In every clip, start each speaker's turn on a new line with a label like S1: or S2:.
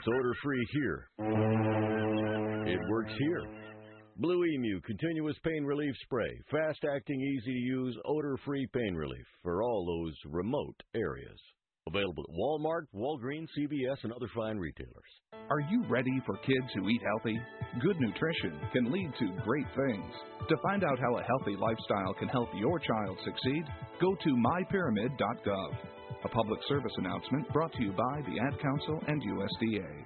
S1: It's odor-free here. It works here. Blue Emu Continuous Pain Relief Spray. Fast-acting, easy-to-use, odor-free pain relief for all those remote areas. Available at Walmart, Walgreens, CVS, and other fine retailers.
S2: Are you ready for kids who eat healthy? Good nutrition can lead to great things. To find out how a healthy lifestyle can help your child succeed, go to mypyramid.gov. A public service announcement brought to you by the Ad Council and USDA.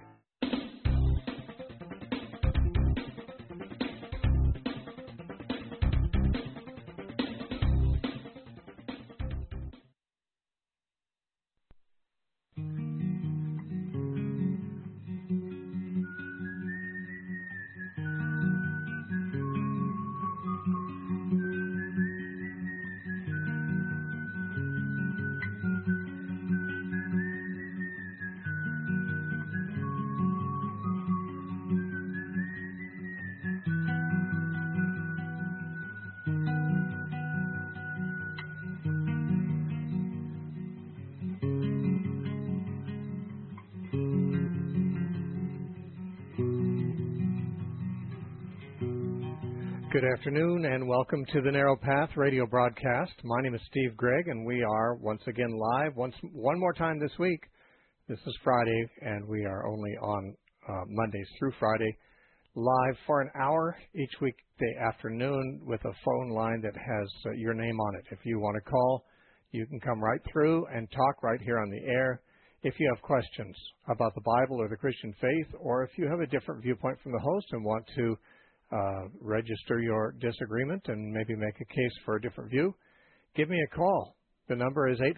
S3: Good afternoon and welcome to the Narrow Path radio broadcast. My name is Steve Gregg and we are once again live one more time this week. This is Friday and we are only on Mondays through Friday, live for an hour each weekday afternoon with a phone line that has your name on it. If you want to call, you can come right through and talk right here on the air. If you have questions about the Bible or the Christian faith, or if you have a different viewpoint from the host and want to register your disagreement and maybe make a case for a different view, give me a call. The number is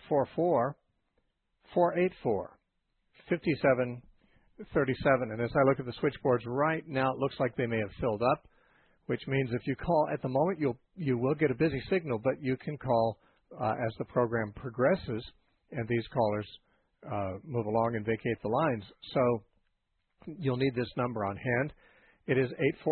S3: 844-484-5737. And as I look at the switchboards right now, it looks like they may have filled up, which means if you call at the moment, you will get a busy signal, but you can call as the program progresses and these callers move along and vacate the lines. So you'll need this number on hand. It is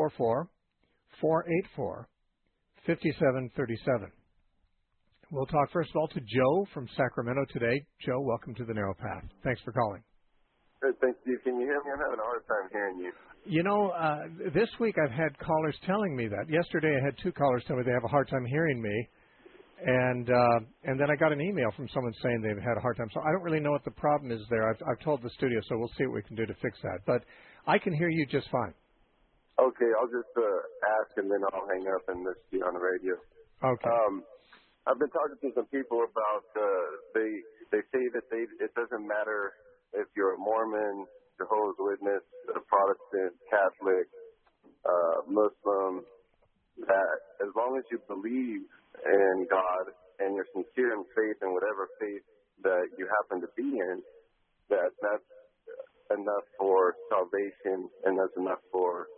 S3: 844-484-5737. We'll talk first of all to Joe from Sacramento today. Joe, welcome to the Narrow Path. Thanks for calling.
S4: Good, thanks, Steve. Can you hear me? I'm having a hard time hearing you.
S3: You know, this week I've had callers telling me that. Yesterday I had two callers tell me they have a hard time hearing me. And then I got an email from someone saying they've had a hard time. So I don't really know what the problem is there. I've told the studio, so we'll see what we can do to fix that. But I can hear you just fine.
S4: Okay, I'll just ask and then I'll hang up and listen to you on the radio.
S3: Okay.
S4: I've been talking to some people about they say that it doesn't matter if you're a Mormon, Jehovah's Witness, a Protestant, Catholic, Muslim, that as long as you believe in God and you're sincere in faith in whatever faith that you happen to be in, that's enough for salvation and that's enough for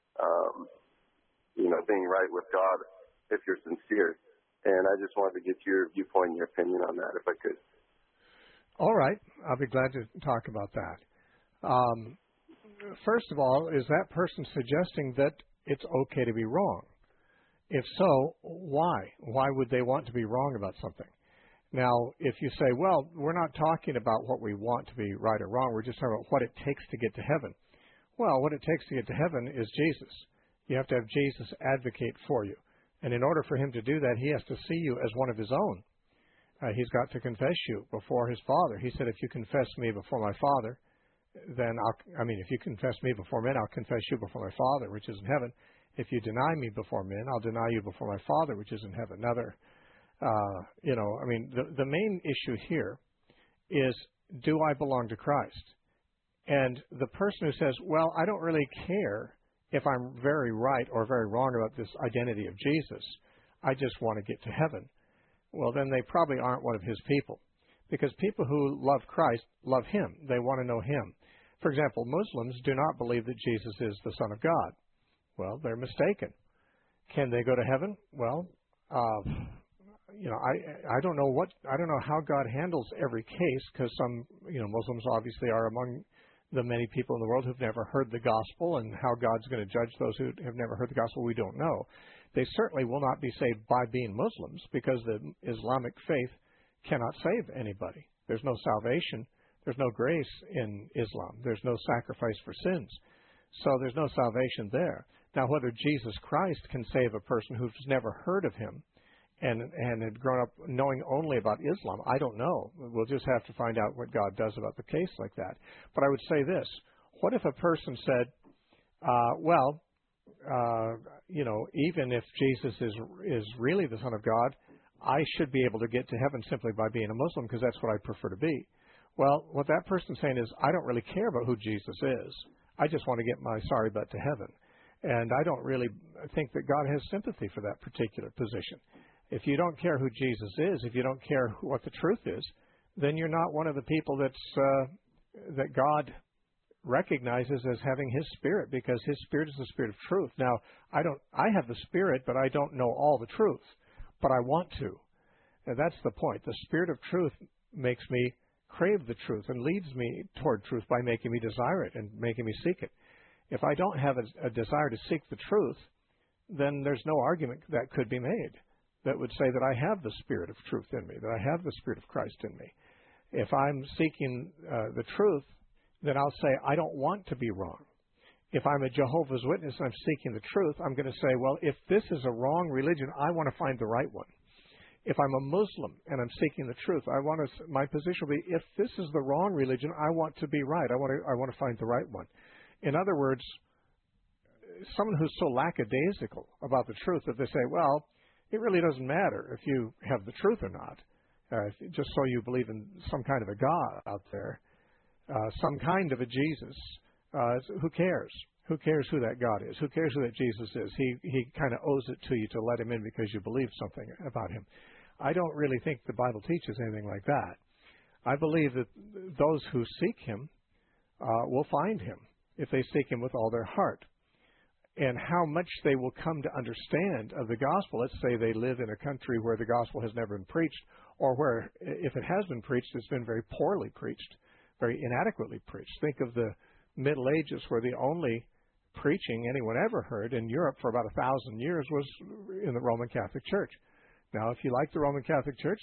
S4: being right with God if you're sincere. And I just wanted to get your viewpoint and your opinion on that, if I could.
S3: All right. I'll be glad to talk about that. First of all, is that person suggesting that it's okay to be wrong? If so, why? Why would they want to be wrong about something? Now, if you say, well, we're not talking about what we want to be right or wrong, we're just talking about what it takes to get to heaven. Well, what it takes to get to heaven is Jesus. You have to have Jesus advocate for you. And in order for him to do that, he has to see you as one of his own. He's got to confess you before his Father. He said, if you confess me before my Father, then if you confess me before men, I'll confess you before my Father, which is in heaven. If you deny me before men, I'll deny you before my Father, which is in heaven. Now, the main issue here is, do I belong to Christ? And the person who says, well, I don't really care if I'm very right or very wrong about this identity of Jesus, I just want to get to heaven. Well, then they probably aren't one of his people. Because people who love Christ love him. They want to know him. For example, Muslims do not believe that Jesus is the Son of God. Well, they're mistaken. Can they go to heaven? Well, I don't know how God handles every case, because some Muslims obviously are among the many people in the world who've never heard the gospel, and how God's going to judge those who have never heard the gospel, we don't know. They certainly will not be saved by being Muslims, because the Islamic faith cannot save anybody. There's no salvation There's no grace in Islam. There's no sacrifice for sins. So there's no salvation there. Now, whether Jesus Christ can save a person who's never heard of him and had grown up knowing only about Islam, I don't know. We'll just have to find out what God does about the case like that. But I would say this. What if a person said, even if Jesus is really the Son of God, I should be able to get to heaven simply by being a Muslim because that's what I prefer to be. Well, what that person's saying is, I don't really care about who Jesus is. I just want to get my sorry butt to heaven. And I don't really think that God has sympathy for that particular position. If you don't care who Jesus is, if you don't care what the truth is, then you're not one of the people that God recognizes as having His Spirit, because His Spirit is the Spirit of truth. Now, I have the Spirit, but I don't know all the truth, but I want to. And that's the point. The Spirit of truth makes me crave the truth and leads me toward truth by making me desire it and making me seek it. If I don't have a desire to seek the truth, then there's no argument that could be made that would say that I have the Spirit of truth in me, that I have the Spirit of Christ in me. If I'm seeking the truth, then I'll say, I don't want to be wrong. If I'm a Jehovah's Witness and I'm seeking the truth, I'm going to say, well, if this is a wrong religion, I want to find the right one. If I'm a Muslim and I'm seeking the truth, my position will be, if this is the wrong religion, I want to be right. I want to find the right one. In other words, someone who's so lackadaisical about the truth that they say, well, it really doesn't matter if you have the truth or not, just so you believe in some kind of a God out there, some kind of a Jesus. Who cares? Who cares who that God is? Who cares who that Jesus is? He kind of owes it to you to let him in because you believe something about him. I don't really think the Bible teaches anything like that. I believe that those who seek him will find him if they seek him with all their heart. And how much they will come to understand of the gospel, let's say they live in a country where the gospel has never been preached, or where, if it has been preached, it's been very poorly preached, very inadequately preached. Think of the Middle Ages, where the only preaching anyone ever heard in Europe for about 1,000 years was in the Roman Catholic Church. Now, if you like the Roman Catholic Church,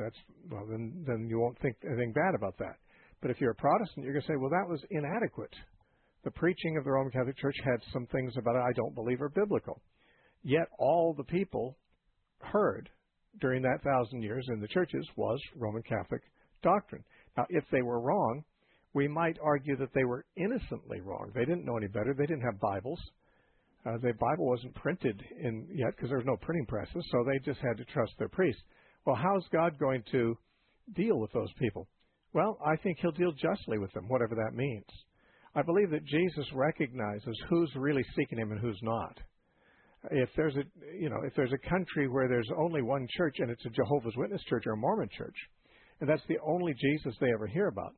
S3: then you won't think anything bad about that. But if you're a Protestant, you're going to say, well, that was inadequate. The preaching of the Roman Catholic Church had some things about it I don't believe are biblical. Yet all the people heard during that 1,000 years in the churches was Roman Catholic doctrine. Now, if they were wrong, we might argue that they were innocently wrong. They didn't know any better. They didn't have Bibles. The Bible wasn't printed yet because there was no printing presses, so they just had to trust their priest. Well, how's God going to deal with those people? Well, I think he'll deal justly with them, whatever that means. I believe that Jesus recognizes who's really seeking him and who's not. If there's a country where there's only one church and it's a Jehovah's Witness church or a Mormon church, and that's the only Jesus they ever hear about,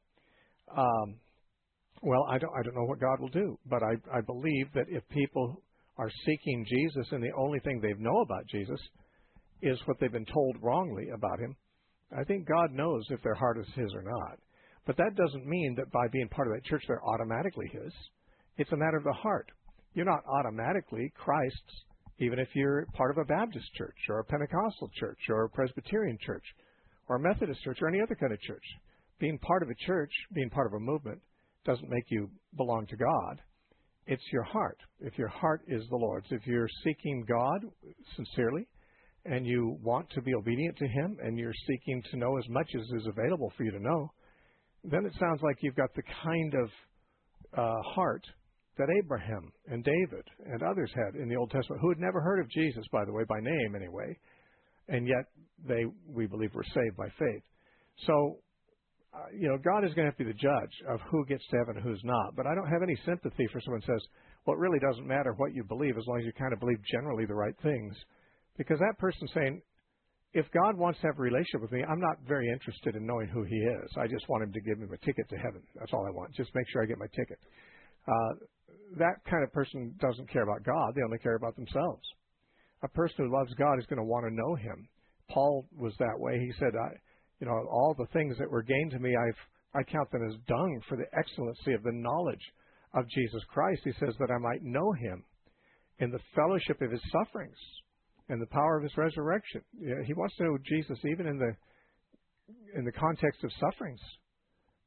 S3: well, I don't know what God will do, but I believe that if people are seeking Jesus and the only thing they know about Jesus is what they've been told wrongly about him, I think God knows if their heart is his or not. But that doesn't mean that by being part of that church they're automatically his. It's a matter of the heart. You're not automatically Christ's, even if you're part of a Baptist church or a Pentecostal church or a Presbyterian church or a Methodist church or any other kind of church. Being part of a church, being part of a movement, doesn't make you belong to God. It's your heart. If your heart is the Lord's, if you're seeking God sincerely and you want to be obedient to him and you're seeking to know as much as is available for you to know, then it sounds like you've got the kind of heart that Abraham and David and others had in the Old Testament, who had never heard of Jesus, by the way, by name anyway, and yet we believe, were saved by faith. So, God is going to have to be the judge of who gets to heaven and who's not. But I don't have any sympathy for someone who says, well, it really doesn't matter what you believe as long as you kind of believe generally the right things. Because that person's saying, if God wants to have a relationship with me, I'm not very interested in knowing who he is. I just want him to give me a ticket to heaven. That's all I want. Just make sure I get my ticket. That kind of person doesn't care about God. They only care about themselves. A person who loves God is going to want to know him. Paul was that way. He said, all the things that were gained to me, I count them as dung for the excellency of the knowledge of Jesus Christ. He says that I might know him in the fellowship of his sufferings and the power of his resurrection. He wants to know Jesus even in the context of sufferings.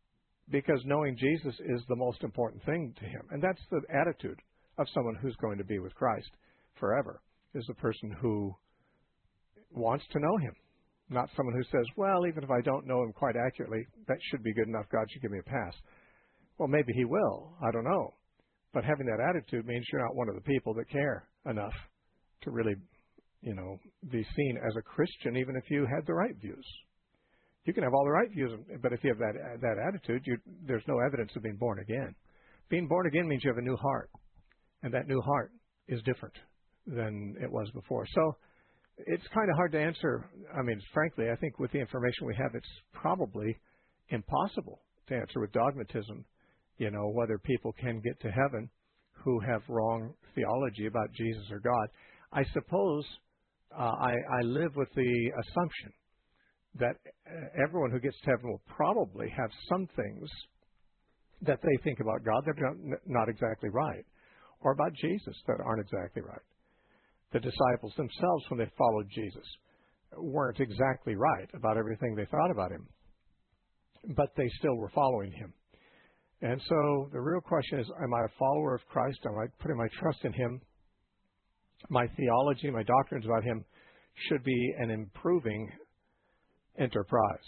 S3: because knowing Jesus is the most important thing to him. And that's the attitude of someone who's going to be with Christ forever, is the person who wants to know him, not someone who says, well, even if I don't know him quite accurately, that should be good enough. God should give me a pass. Well, maybe he will. I don't know. But having that attitude means you're not one of the people that care enough to really, be seen as a Christian, even if you had the right views. You can have all the right views, but if you have that attitude, there's no evidence of being born again. Being born again means you have a new heart, and that new heart is different than it was before. So it's kind of hard to answer. I mean, frankly, I think with the information we have, it's probably impossible to answer with dogmatism, whether people can get to heaven who have wrong theology about Jesus or God. I suppose I live with the assumption that everyone who gets to heaven will probably have some things that they think about God that are not exactly right, or about Jesus that aren't exactly right. The disciples themselves, when they followed Jesus, weren't exactly right about everything they thought about him, but they still were following him. And so the real question is, am I a follower of Christ? Am I putting my trust in him? My theology, my doctrines about him should be an improving enterprise,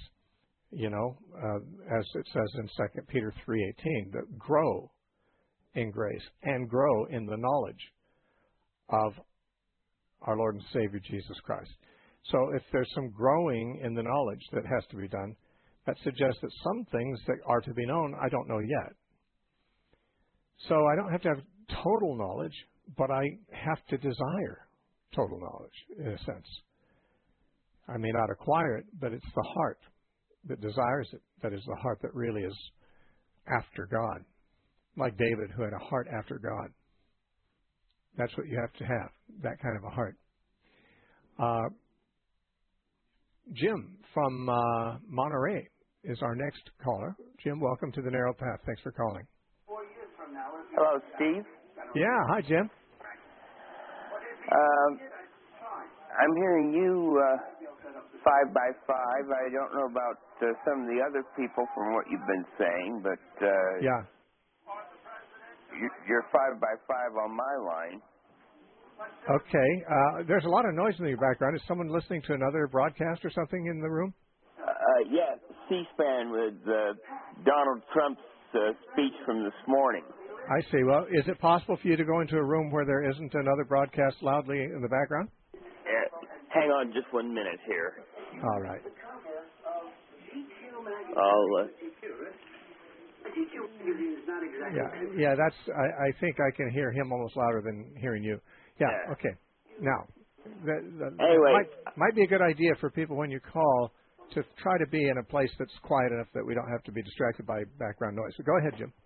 S3: as it says in 2 Peter 3:18, that grow in grace and grow in the knowledge of our Lord and Savior Jesus Christ. So if there's some growing in the knowledge that has to be done, that suggests that some things that are to be known, I don't know yet. So I don't have to have total knowledge, but I have to desire total knowledge, in a sense. I may not acquire it, but it's the heart that desires it that is the heart that really is after God. Like David, who had a heart after God. That's what you have to have, that kind of a heart. Jim from Monterey is our next caller. Jim, welcome to the Narrow Path. Thanks for calling.
S5: Hello, Steve.
S3: Yeah, hi, Jim.
S5: I'm hearing you 5 by 5. I don't know about some of the other people from what you've been saying, but
S3: yeah,
S5: you're 5 by 5 on my line.
S3: Okay. There's a lot of noise in your background. Is someone listening to another broadcast or something in the room?
S5: Yeah, C-SPAN with Donald Trump's speech from this morning.
S3: I see. Well, is it possible for you to go into a room where there isn't another broadcast loudly in the background?
S5: Hang on just 1 minute here.
S3: All right. Yeah. That's. I think I can hear him almost louder than hearing you. Yeah. Okay. Now,
S5: anyway,
S3: might be a good idea for people when you call to try to be in a place that's quiet enough that we don't have to be distracted by background noise. So go ahead, Jim.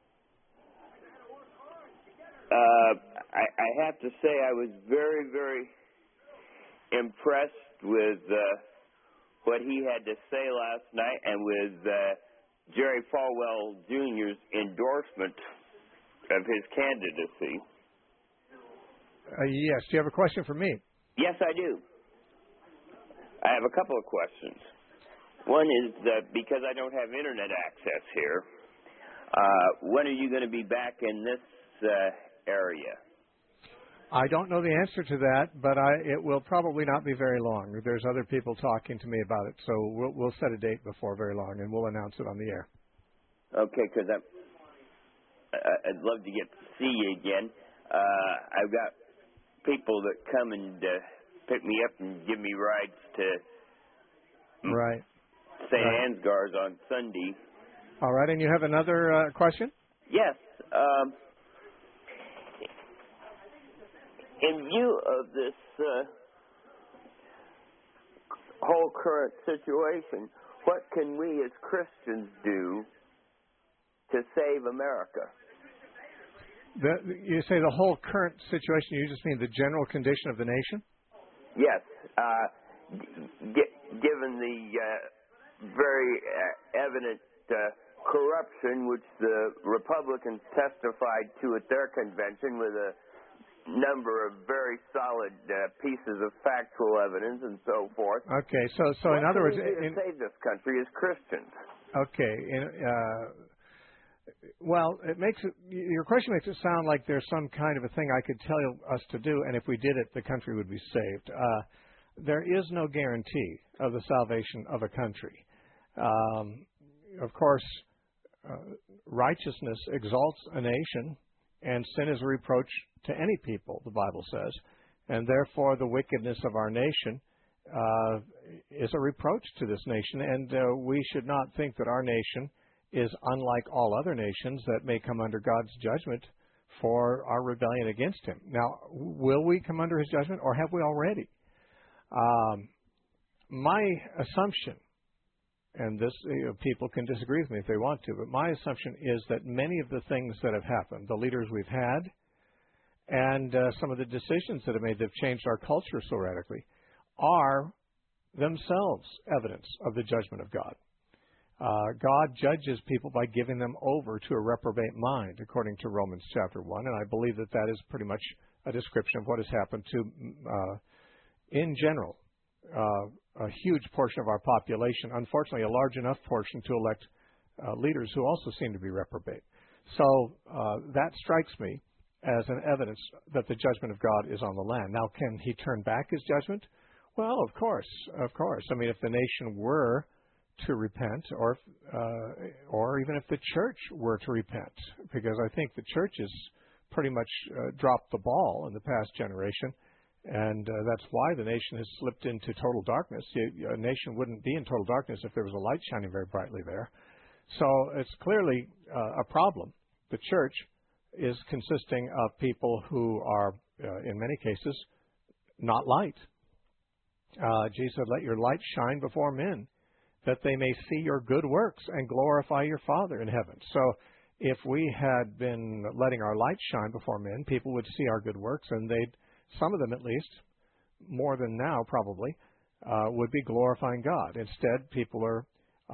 S5: I have to say I was very, very impressed with what he had to say last night and with Jerry Falwell Jr.'s endorsement of his candidacy.
S3: Yes. Do you have a question for me?
S5: Yes, I do. I have a couple of questions. One is because I don't have internet access here, when are you going to be back in this area?
S3: I don't know the answer to that, but it will probably not be very long. There's other people talking to me about it, so we'll set a date before very long, and we'll announce it on the air.
S5: Okay, because I'd love to get to see you again. I've got people that come and pick me up and give me rides to St. Ansgar's on Sunday.
S3: All right, and you have another question?
S5: Yes. In view of this whole current situation, what can we as Christians do to save America?
S3: You say the whole current situation, you just mean the general condition of the nation?
S5: Yes. Given the very evident corruption which the Republicans testified to at their convention with a number of very solid pieces of factual evidence and so forth.
S3: Okay, so in other words,
S5: what can we do to save this country as Christians?
S3: Okay. Well, your question makes it sound like there's some kind of a thing I could tell us to do, and if we did it, the country would be saved. There is no guarantee of the salvation of a country. Of course, righteousness exalts a nation, and sin is a reproach to any people, the Bible says. And therefore, the wickedness of our nation is a reproach to this nation, and we should not think that our nation is unlike all other nations that may come under God's judgment for our rebellion against Him. Now, will we come under His judgment, or have we already? My assumption, and this people can disagree with me if they want to, but my assumption is that many of the things that have happened, the leaders we've had, and some of the decisions that have made that have changed our culture so radically, are themselves evidence of the judgment of God. God judges people by giving them over to a reprobate mind, according to Romans chapter 1, and I believe that that is pretty much a description of what has happened to, in general, a huge portion of our population, unfortunately a large enough portion to elect leaders who also seem to be reprobate. So that strikes me as an evidence that the judgment of God is on the land. Now, can He turn back His judgment? Well, of course. I mean, if the nation were to repent, or even if the church were to repent, because I think the church has pretty much dropped the ball in the past generation, and that's why the nation has slipped into total darkness. A nation wouldn't be in total darkness if there was a light shining very brightly there. So it's clearly a problem. The church is consisting of people who are, in many cases, not light. Jesus said, "Let your light shine before men, that they may see your good works and glorify your Father in heaven." So if we had been letting our light shine before men, people would see our good works, and some of them at least, more than now probably, would be glorifying God. Instead, people are,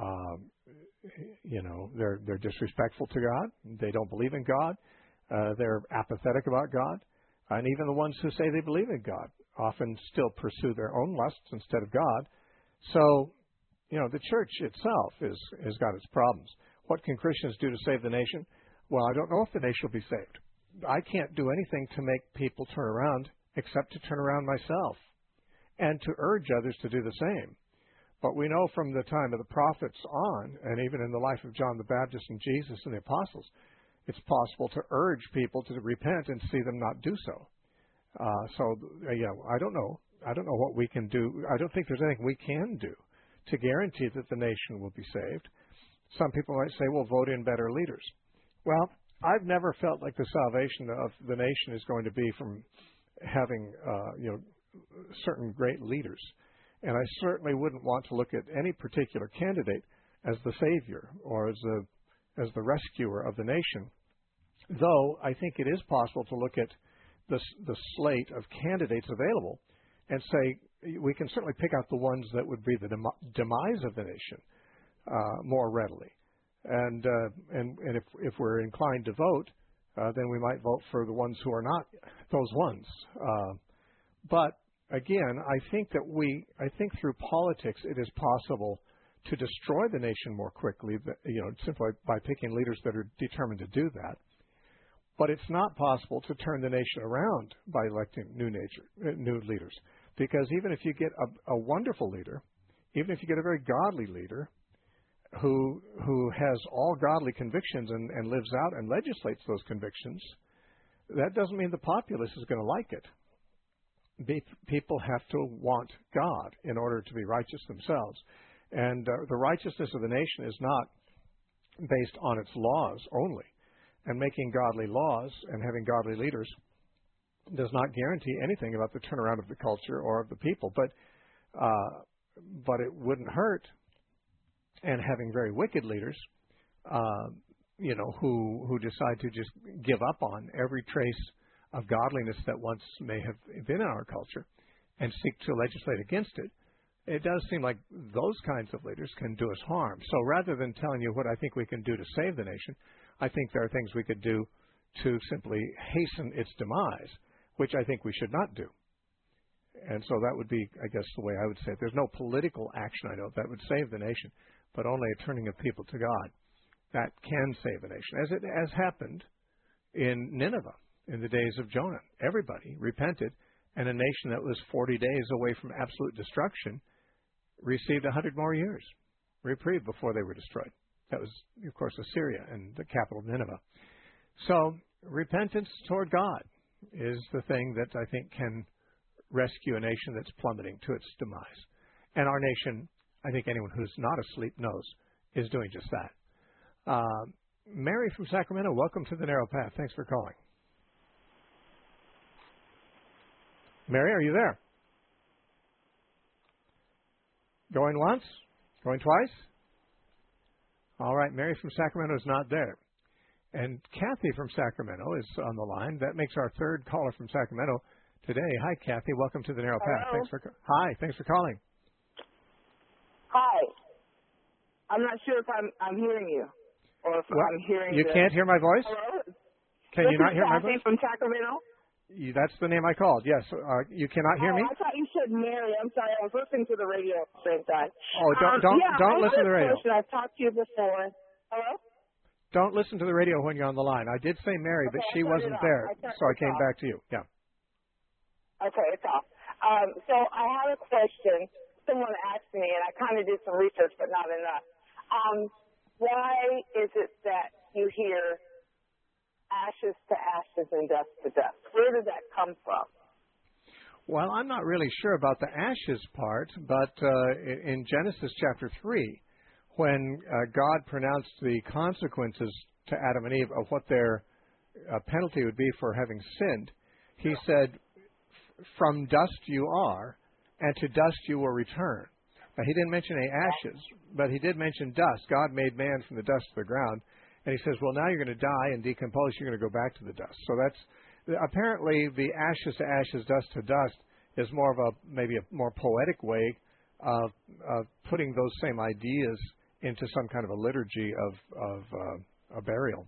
S3: they're disrespectful to God. They don't believe in God. They're apathetic about God. And even the ones who say they believe in God often still pursue their own lusts instead of God. So, the church itself has got its problems. What can Christians do to save the nation? Well, I don't know if the nation will be saved. I can't do anything to make people turn around except to turn around myself and to urge others to do the same. But we know from the time of the prophets on, and even in the life of John the Baptist and Jesus and the apostles, it's possible to urge people to repent and see them not do so. I don't know. I don't know what we can do. I don't think there's anything we can do to guarantee that the nation will be saved. Some people might say, well, vote in better leaders. Well, I've never felt like the salvation of the nation is going to be from having, certain great leaders. And I certainly wouldn't want to look at any particular candidate as the savior or as the rescuer of the nation. Though I think it is possible to look at the slate of candidates available and say we can certainly pick out the ones that would be the demise of the nation more readily. And if we're inclined to vote, then we might vote for the ones who are not those ones. But again, I think through politics it is possible to destroy the nation more quickly, simply by picking leaders that are determined to do that. But it's not possible to turn the nation around by electing new leaders. Because even if you get a wonderful leader, even if you get a very godly leader who has all godly convictions and lives out and legislates those convictions, that doesn't mean the populace is going to like it. People have to want God in order to be righteous themselves. And the righteousness of the nation is not based on its laws only. And making godly laws and having godly leaders does not guarantee anything about the turnaround of the culture or of the people. But it wouldn't hurt. And having very wicked leaders, who decide to just give up on every trace of godliness that once may have been in our culture and seek to legislate against it, it does seem like those kinds of leaders can do us harm. So rather than telling you what I think we can do to save the nation, I think there are things we could do to simply hasten its demise, which I think we should not do. And so that would be, I guess, the way I would say it. There's no political action, I know, that would save the nation. but only a turning of people to God that can save a nation, as it has happened in Nineveh in the days of Jonah. Everybody repented, and a nation that was 40 days away from absolute destruction received 100 more years reprieve before they were destroyed. That was, of course, Assyria and the capital Nineveh. So repentance toward God is the thing that I think can rescue a nation that's plummeting to its demise. And our nation, I think anyone who's not asleep knows, is doing just that. Mary from Sacramento, welcome to the Narrow Path. Thanks for calling. Mary, are you there? Going once? Going twice? All right, Mary from Sacramento is not there. And Kathy from Sacramento is on the line. That makes our third caller from Sacramento today. Hi, Kathy. Welcome to the Narrow Path. Thanks for calling.
S6: Hi. I'm not sure if I'm hearing you or if I'm hearing
S3: you. Can't hear my voice?
S6: Hello?
S3: Can you not hear my
S6: Kathy
S3: voice?
S6: From Sacramento?
S3: That's the name I called. Yes. You cannot hear me?
S6: I thought you said Mary. I'm sorry. I was listening to the radio at the same time.
S3: Oh, don't listen to the radio.
S6: I've talked to you before. Hello?
S3: Don't listen to the radio when you're on the line. I did say Mary, but she wasn't there, so I came back to you. Yeah.
S6: Okay, it's off. So I have a question. Someone asked me, and I kind of did some research, but not enough. Why is it that you hear ashes to ashes and dust to dust? Where did that come from?
S3: Well, I'm not really sure about the ashes part, but in Genesis chapter 3, when God pronounced the consequences to Adam and Eve of what their penalty would be for having sinned, he said, from dust you are, and to dust you will return. Now, he didn't mention any ashes, but he did mention dust. God made man from the dust of the ground. And he says, well, now you're going to die and decompose. You're going to go back to the dust. So that's apparently the ashes to ashes, dust to dust is more of maybe a more poetic way of putting those same ideas into some kind of a liturgy of a burial.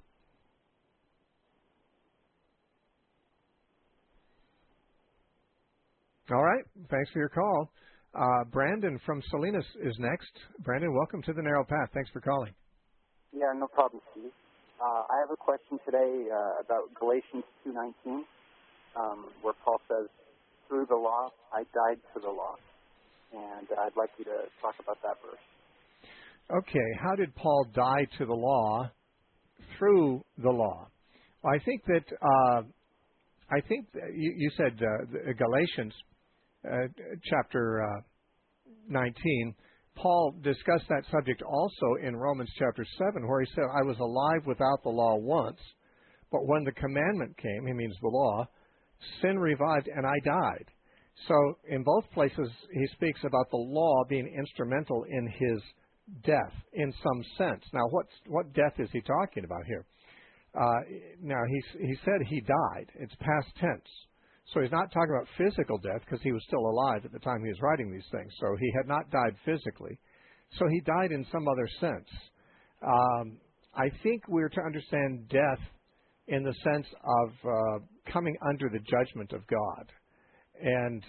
S3: All right. Thanks for your call. Brandon from Salinas is next. Brandon, welcome to the Narrow Path. Thanks for calling.
S7: Yeah, no problem, Steve. I have a question today about Galatians 2:19, where Paul says, through the law, I died to the law. And I'd like you to talk about that verse.
S3: Okay, how did Paul die to the law through the law? Well, I think that you said Galatians chapter 19. Paul discussed that subject also in Romans chapter 7, where he said, I was alive without the law once, but when the commandment came, he means the law, sin revived and I died. So in both places, he speaks about the law being instrumental in his death in some sense. Now, what death is he talking about here? Now, he said he died. It's past tense. So he's not talking about physical death because he was still alive at the time he was writing these things. So he had not died physically. So he died in some other sense. I think we're to understand death in the sense of coming under the judgment of God. And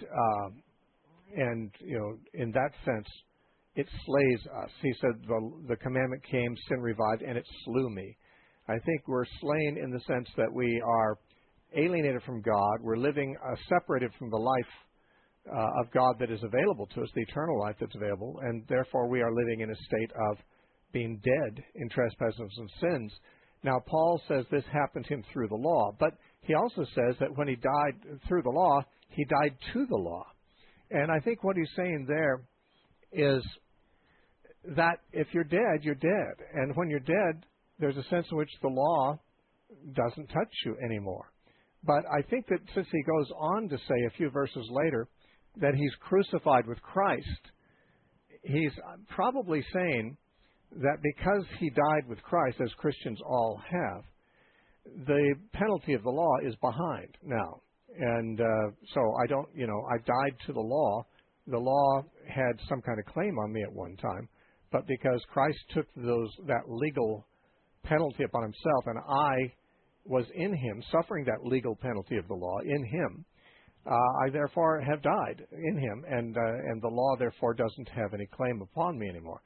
S3: you know, in that sense, it slays us. He said the commandment came, sin revived, and it slew me. I think we're slain in the sense that we are alienated from God. We're living separated from the life of God that is available to us, the eternal life that's available, and therefore we are living in a state of being dead in trespasses and sins. Now, Paul says this happened to him through the law, but he also says that when he died through the law, he died to the law. And I think what he's saying there is that if you're dead, you're dead. And when you're dead, there's a sense in which the law doesn't touch you anymore. But I think that since he goes on to say a few verses later that he's crucified with Christ, he's probably saying that because he died with Christ, as Christians all have, the penalty of the law is behind now. And so I died to the law. The law had some kind of claim on me at one time, but because Christ took that legal penalty upon himself, and I was in him, suffering that legal penalty of the law in him, I therefore have died in him, and the law therefore doesn't have any claim upon me anymore.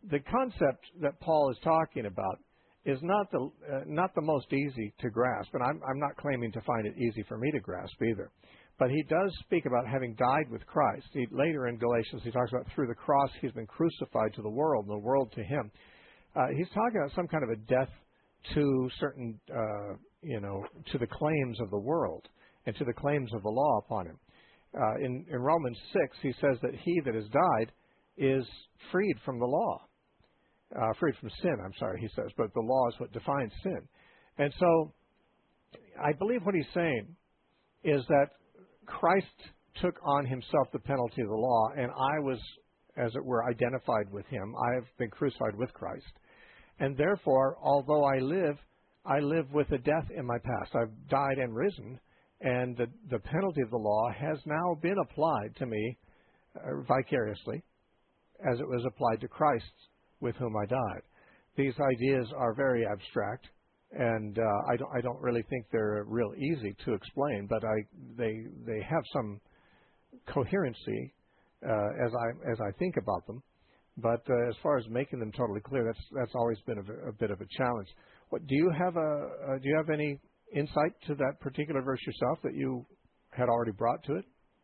S3: the concept that Paul is talking about is not the most easy to grasp, and I'm not claiming to find it easy for me to grasp either. But he does speak about having died with Christ. Later in Galatians, he talks about through the cross he's been crucified to the world, and the world to him. He's talking about some kind of a death to certain, to the claims of the world and to the claims of the law upon him. In Romans 6, he says that he that has died is freed from the law. Freed from sin, he says, but the law is what defines sin. And so I believe what he's saying is that Christ took on himself the penalty of the law, and I was, as it were, identified with him. I have been crucified with Christ. And therefore, although I live with a death in my past. I've died and risen, and the penalty of the law has now been applied to me vicariously, as it was applied to Christ with whom I died. These ideas are very abstract, and I don't really think they're real easy to explain, but they have some coherency as I think about them. But as far as making them totally clear, that's always been a bit of a challenge. Do you have any insight to that particular verse yourself that you had already brought to it?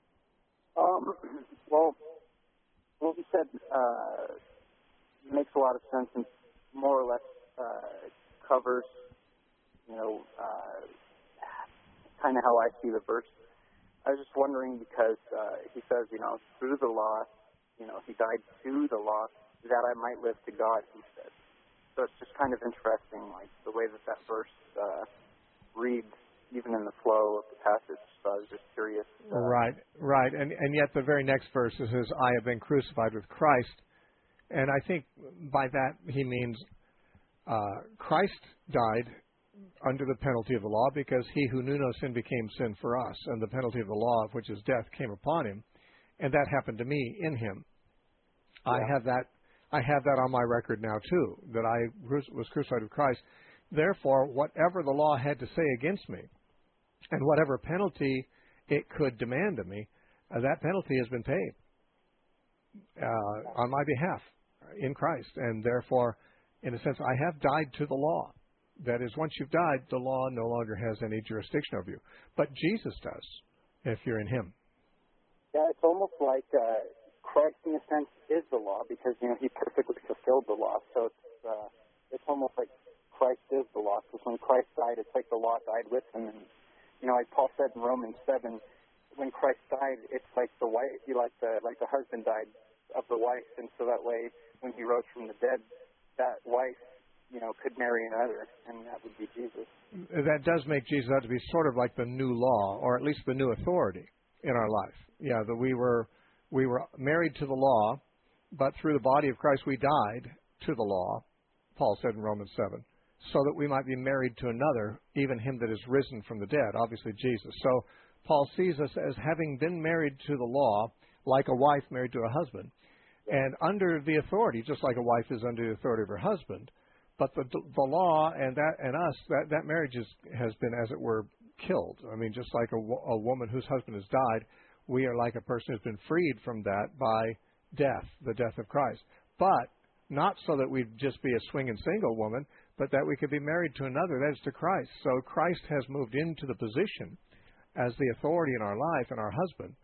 S7: Well, what you said makes a lot of sense and more or less covers, kind of how I see the verse. I was just wondering because he says, through the law, he died to the law that I might live to God, he said. So it's just kind of interesting, like the way that verse reads, even in the flow of the passage. So I was just curious.
S3: Right. And yet the very next verse says, I have been crucified with Christ. And I think by that he means Christ died under the penalty of the law because he who knew no sin became sin for us. And the penalty of the law, which is death, came upon him. And that happened to me in him. Yeah. I have that on my record now too, that I was crucified with Christ. Therefore, whatever the law had to say against me, and whatever penalty it could demand of me, that penalty has been paid on my behalf in Christ. And therefore, in a sense, I have died to the law. That is, once you've died, the law no longer has any jurisdiction over you. But Jesus does, if you're in him.
S7: Yeah, it's almost like Christ, in a sense, is the law because, he perfectly fulfilled the law. So it's almost like Christ is the law. Because when Christ died, it's like the law died with him. And, like Paul said in Romans 7, when Christ died, it's like the wife, like the husband died of the wife. And so that way, when he rose from the dead, that wife, could marry another, and that would be Jesus.
S3: That does make Jesus out to be sort of like the new law, or at least the new authority in our life. Yeah, that we were married to the law, but through the body of Christ we died to the law, Paul said in Romans 7, so that we might be married to another, even him that is risen from the dead, obviously Jesus. So Paul sees us as having been married to the law, like a wife married to a husband, and under the authority, just like a wife is under the authority of her husband. But the law and us, that marriage has been, as it were, killed. I mean, just like a woman whose husband has died, we are like a person who's been freed from that by death, the death of Christ. But not so that we'd just be a swinging single woman, but that we could be married to another, that is to Christ. So Christ has moved into the position as the authority in our life and our husband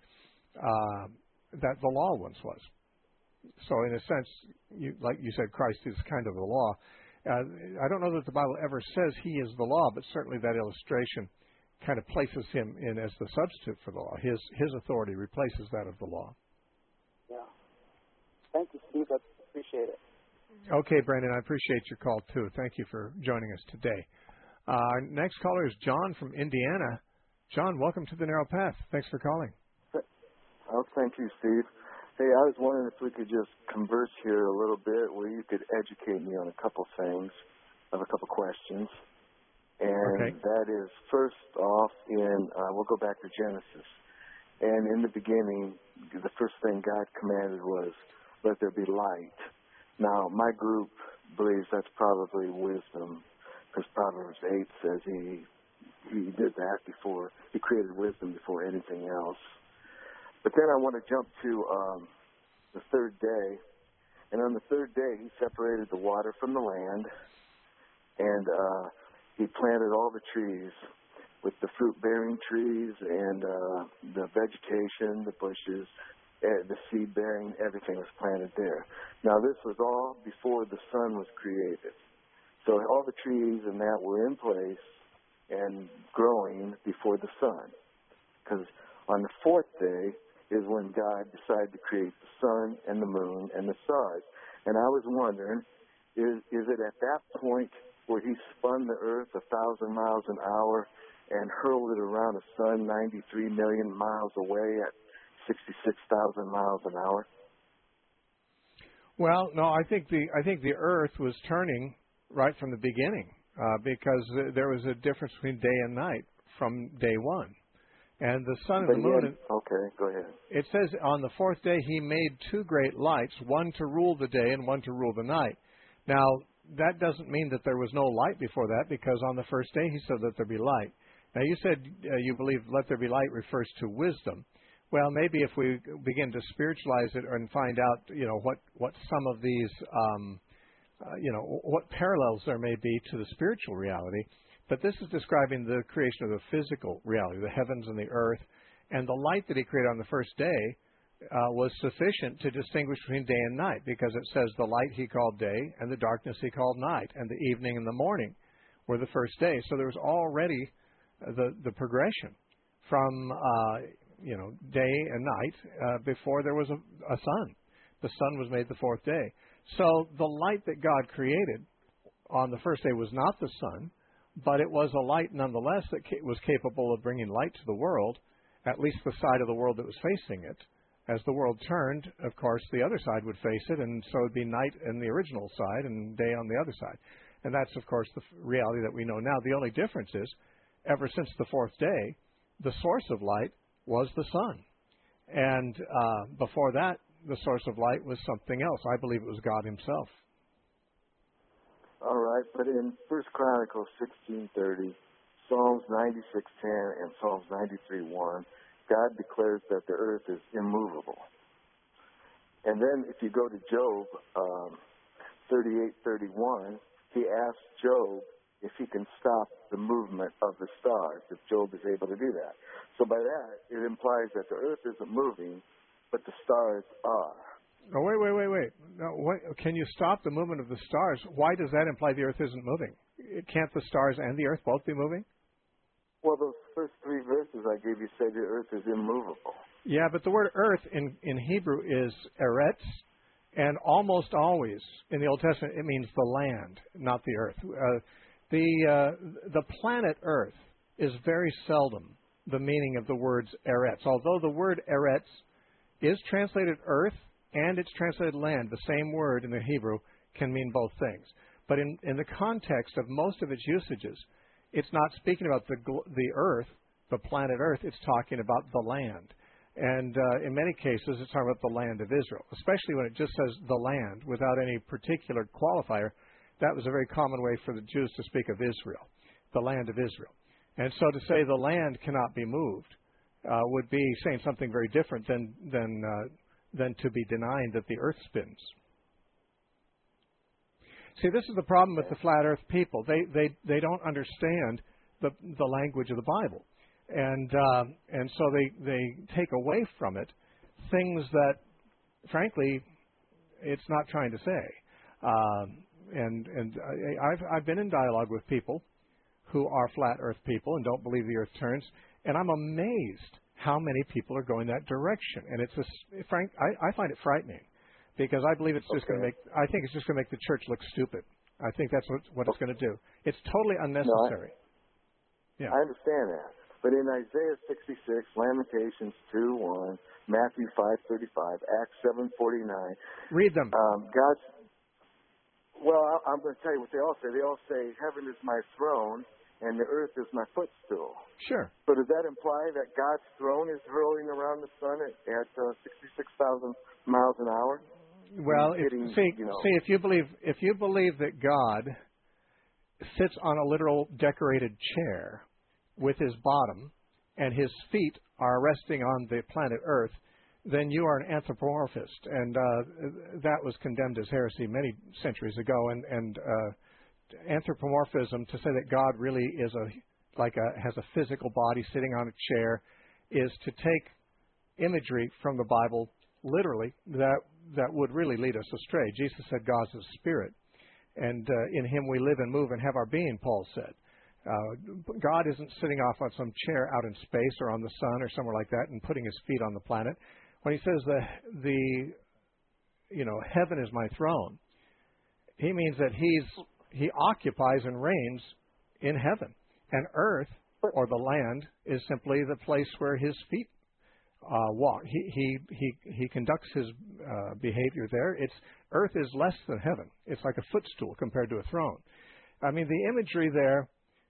S3: that the law once was. So in a sense, like you said, Christ is kind of the law. I don't know that the Bible ever says he is the law, but certainly that illustration kind of places him in as the substitute for the law. His authority replaces that of the law.
S7: Yeah. Thank you, Steve. I appreciate it.
S3: Okay, Brandon, I appreciate your call, too. Thank you for joining us today. Our next caller is John from Indiana. John, welcome to the Narrow Path. Thanks for calling.
S8: Oh, thank you, Steve. Hey, I was wondering if we could just converse here a little bit where you could educate me on a couple things. I have a couple questions. And okay. That is, first off, we'll go back to Genesis. And in the beginning, the first thing God commanded was, let there be light. Now, my group believes that's probably wisdom, because Proverbs 8 says he did that before, he created wisdom before anything else. But then I want to jump to the third day, And on the third day, he separated the water from the land, and he planted all the trees with the fruit-bearing trees and the vegetation, the bushes, the seed-bearing, everything was planted there. Now, this was all before the sun was created. So all the trees and that were in place and growing before the sun. Because on the fourth day is when God decided to create the sun and the moon and the stars. And I was wondering, is it at that point where he spun the earth 1,000 miles an hour and hurled it around the sun 93 million miles away at 66,000 miles an hour?
S3: Well, no, I think the earth was turning right from the beginning because there was a difference between day and night from day one. And the sun and the moon...
S8: Okay, go ahead.
S3: It says on the fourth day he made two great lights, one to rule the day and one to rule the night. Now, that doesn't mean that there was no light before that, because on the first day he said, let there be light. Now, you said you believe let there be light refers to wisdom. Well, maybe if we begin to spiritualize it and find out, what some of these, what parallels there may be to the spiritual reality. But this is describing the creation of the physical reality, the heavens and the earth. And the light that he created on the first day was sufficient to distinguish between day and night, because it says the light he called day and the darkness he called night, and the evening and the morning were the first day. So there was already the progression from day and night before there was a sun. The sun was made the fourth day. So the light that God created on the first day was not the sun, but it was a light nonetheless that was capable of bringing light to the world, at least the side of the world that was facing it. As the world turned, of course, the other side would face it, and so it would be night on the original side and day on the other side. And that's, of course, the reality that we know now. The only difference is, ever since the fourth day, the source of light was the sun. And before that, the source of light was something else. I believe it was God himself.
S8: All right, but in 1 Chronicles 16:30, Psalms 96:10, and Psalms 93:1, God declares that the earth is immovable. And then if you go to Job 38:31, he asks Job if he can stop the movement of the stars, if Job is able to do that. So by that, it implies that the earth isn't moving, but the stars are.
S3: Oh, wait. No, can you stop the movement of the stars? Why does that imply the earth isn't moving? Can't the stars and the earth both be moving?
S8: Well, those first three verses I gave you say the earth is immovable. Yeah,
S3: but the word earth in Hebrew is eretz, and almost always in the Old Testament it means the land, not the earth. The planet Earth is very seldom the meaning of the words eretz, although the word eretz is translated earth and it's translated land. The same word in the Hebrew can mean both things. But in the context of most of its usages, it's not speaking about the earth, the planet Earth. It's talking about the land. And in many cases, it's talking about the land of Israel, especially when it just says the land without any particular qualifier. That was a very common way for the Jews to speak of Israel, the land of Israel. And so to say the land cannot be moved would be saying something very different than to be denying that the earth spins. See, this is the problem with the flat earth people. They don't understand the language of the Bible. And so they take away from it things that, frankly, it's not trying to say. I've been in dialogue with people who are flat earth people and don't believe the earth turns, and I'm amazed how many people are going that direction. And I find it frightening, because I believe it's just going to I think it's just going to make the church look stupid. I think that's what it's going to do. It's totally unnecessary.
S8: I understand that. But in Isaiah 66, Lamentations 2:1, Matthew 5:35, Acts 7:49,
S3: read them.
S8: I'm going to tell you what they all say. They all say, "Heaven is my throne, and the earth is my footstool."
S3: Sure.
S8: So does that imply that God's throne is whirling around the sun at 66,000 miles an hour?
S3: Well, if you believe that God sits on a literal decorated chair with his bottom and his feet are resting on the planet Earth, then you are an anthropomorphist, and that was condemned as heresy many centuries ago. And anthropomorphism, to say that God really is has a physical body sitting on a chair, is to take imagery from the Bible literally that would really lead us astray. Jesus said God's a spirit, and in Him we live and move and have our being, Paul said. God isn't sitting off on some chair out in space or on the sun or somewhere like that and putting His feet on the planet. When He says heaven is my throne, He means that He occupies and reigns in heaven, and earth or the land is simply the place where His feet walk. He conducts His behavior there. Earth is less than heaven. It's like a footstool compared to a throne. I mean, the imagery there.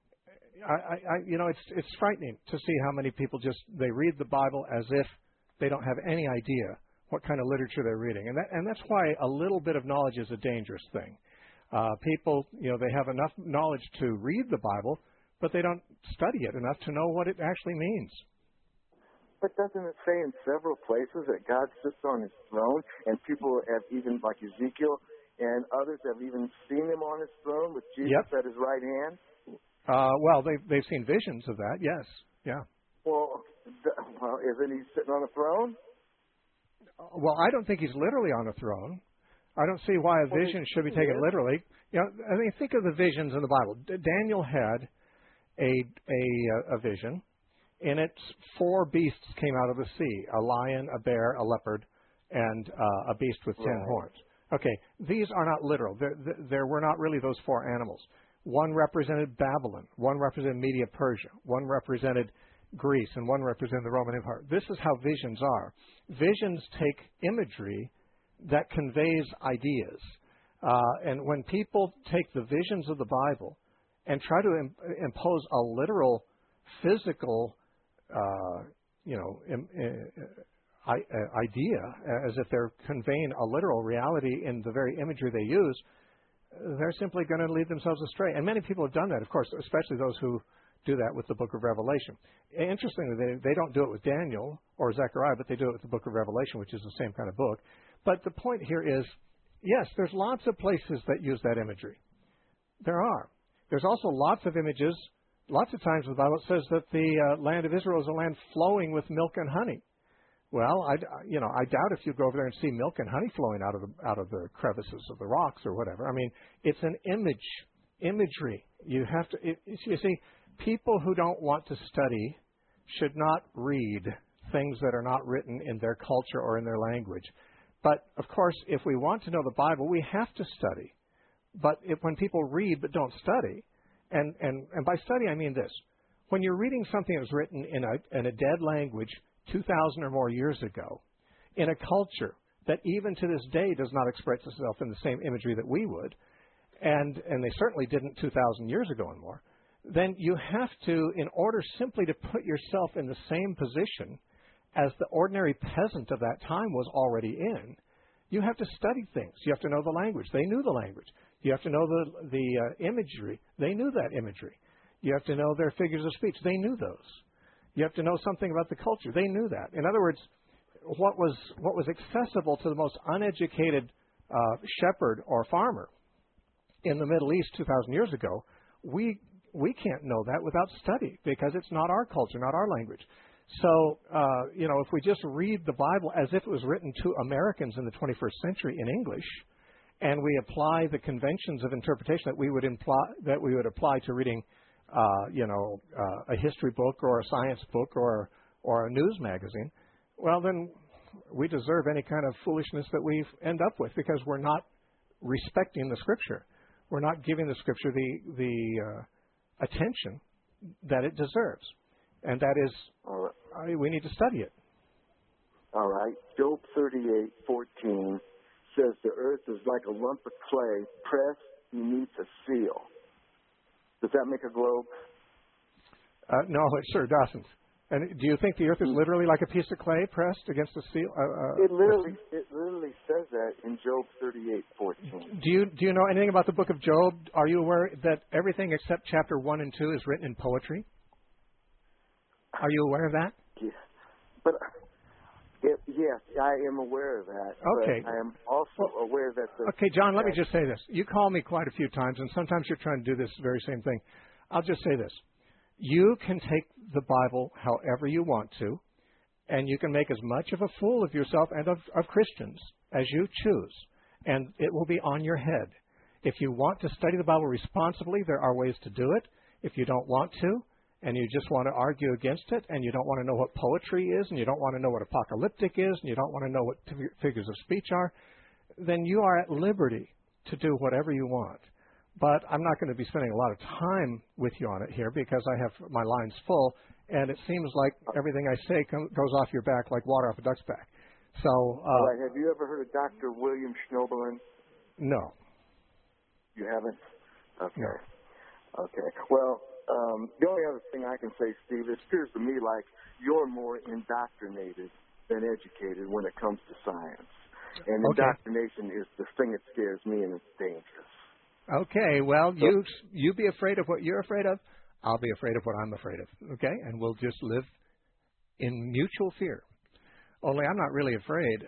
S3: It's frightening to see how many people they read the Bible as if they don't have any idea what kind of literature they're reading, and that's why a little bit of knowledge is a dangerous thing. People, they have enough knowledge to read the Bible, but they don't study it enough to know what it actually means.
S8: But doesn't it say in several places that God sits on His throne, and people have even, like Ezekiel and others, have even seen Him on His throne with Jesus at His right hand?
S3: Well, they've seen visions of that, yes. Yeah.
S8: Well, isn't He sitting on a throne?
S3: Well, I don't think He's literally on a throne. I don't see why a vision should be taken literally. I mean, think of the visions in the Bible. Daniel had a vision. In it, 4 beasts came out of the sea: a lion, a bear, a leopard, and a beast with 10 horns. Okay, these are not literal. There were not really those 4 animals. One represented Babylon, one represented Media Persia, one represented Greece, and one represented the Roman Empire. This is how visions are. Visions take imagery that conveys ideas. And when people take the visions of the Bible and try to impose a literal, physical, idea, as if they're conveying a literal reality in the very imagery they use, they're simply going to lead themselves astray. And many people have done that, of course, especially those who do that with the book of Revelation. Interestingly, they don't do it with Daniel or Zechariah, but they do it with the book of Revelation, which is the same kind of book. But the point here is, yes, there's lots of places that use that imagery. There are. There's also lots of images, lots of times the Bible says that the land of Israel is a land flowing with milk and honey. Well, I doubt if you go over there and see milk and honey flowing out of the crevices of the rocks or whatever. I mean, it's an imagery. You have to. You see, people who don't want to study should not read things that are not written in their culture or in their language. But of course, if we want to know the Bible, we have to study. But when people read but don't study, and by study I mean this: when you're reading something that was written in a dead language 2,000 or more years ago, in a culture that even to this day does not express itself in the same imagery that we would, and they certainly didn't 2,000 years ago and more, then you have to, in order simply to put yourself in the same position as the ordinary peasant of that time was already in, you have to study things. You have to know the language. They knew the language. You have to know the imagery. They knew that imagery. You have to know their figures of speech. They knew those. You have to know something about the culture. They knew that. In other words, what was accessible to the most uneducated shepherd or farmer in the Middle East 2,000 years ago, we can't know that without study, because it's not our culture, not our language. So, if we just read the Bible as if it was written to Americans in the 21st century in English, and we apply the conventions of interpretation that we would apply to reading a history book or a science book or a news magazine, well, then we deserve any kind of foolishness that we end up with, because we're not respecting the Scripture. We're not giving the Scripture the attention that it deserves. And that is, we need to study it.
S8: All right. Job 38:14 says the earth is like a lump of clay pressed beneath a seal. Does that make a globe?
S3: No, it sure doesn't. And do you think the earth is literally like a piece of clay pressed against a seal?
S8: It literally says that in Job 38:14.
S3: Do you know anything about the book of Job? Are you aware that everything except chapter 1 and 2 is written in poetry? Are you aware of that?
S8: Yeah. But Yes, I am aware of that.
S3: Okay.
S8: But I am also aware that
S3: Okay, John, let me just say this. You call me quite a few times, and sometimes you're trying to do this very same thing. I'll just say this. You can take the Bible however you want to, and you can make as much of a fool of yourself and of Christians as you choose, and it will be on your head. If you want to study the Bible responsibly, there are ways to do it. If you don't want to, and you just want to argue against it, and you don't want to know what poetry is, and you don't want to know what apocalyptic is, and you don't want to know what figures of speech are, then you are at liberty to do whatever you want. But I'm not going to be spending a lot of time with you on it here because I have my lines full, and it seems like everything I say goes off your back like water off a duck's back. So,
S8: all right. Have you ever heard of Dr. William Schnoebelen?
S3: No.
S8: You haven't? Okay.
S3: No.
S8: Okay. Well, the only other thing I can say, Steve, it appears to me like you're more indoctrinated than educated when it comes to science. And indoctrination is the thing that scares me, and it's dangerous.
S3: Okay, well, you be afraid of what you're afraid of. I'll be afraid of what I'm afraid of, okay? And we'll just live in mutual fear. Only I'm not really afraid,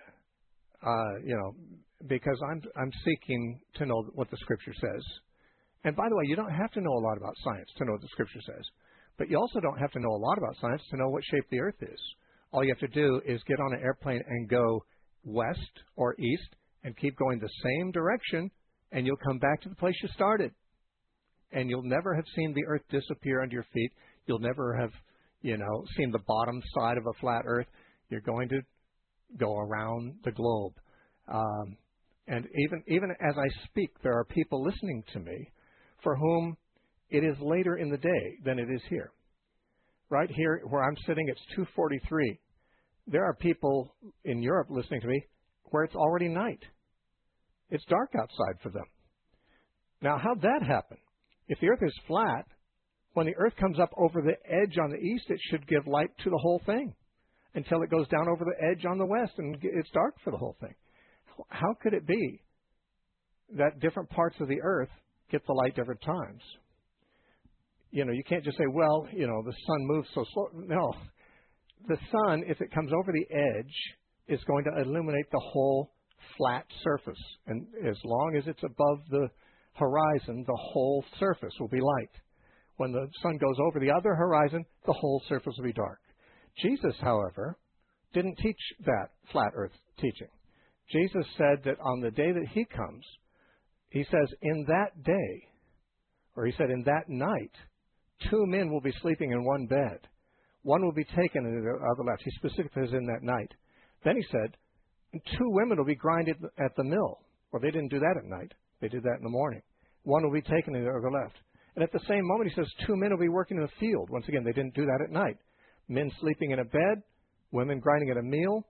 S3: because I'm seeking to know what the Scripture says. And by the way, you don't have to know a lot about science to know what the Scripture says. But you also don't have to know a lot about science to know what shape the Earth is. All you have to do is get on an airplane and go west or east and keep going the same direction, and you'll come back to the place you started. And you'll never have seen the Earth disappear under your feet. You'll never have, seen the bottom side of a flat Earth. You're going to go around the globe. And even as I speak, there are people listening to me for whom it is later in the day than it is here. Right here where I'm sitting, it's 2:43. There are people in Europe listening to me where it's already night. It's dark outside for them. Now, how'd that happen? If the Earth is flat, when the Earth comes up over the edge on the east, it should give light to the whole thing until it goes down over the edge on the west and it's dark for the whole thing. How could it be that different parts of the Earth get the light different times? You can't just say, well, the sun moves so slow. No. The sun, if it comes over the edge, is going to illuminate the whole flat surface. And as long as it's above the horizon, the whole surface will be light. When the sun goes over the other horizon, the whole surface will be dark. Jesus, however, didn't teach that flat earth teaching. Jesus said that on the day that he comes, he says, in that day, or he said in that night, 2 men will be sleeping in one bed. One will be taken and the other left. He specifically says in that night. Then he said, 2 women will be grinded at the mill. Well, they didn't do that at night. They did that in the morning. One will be taken and the other left. And at the same moment, he says 2 men will be working in the field. Once again, they didn't do that at night. Men sleeping in a bed, women grinding at a mill,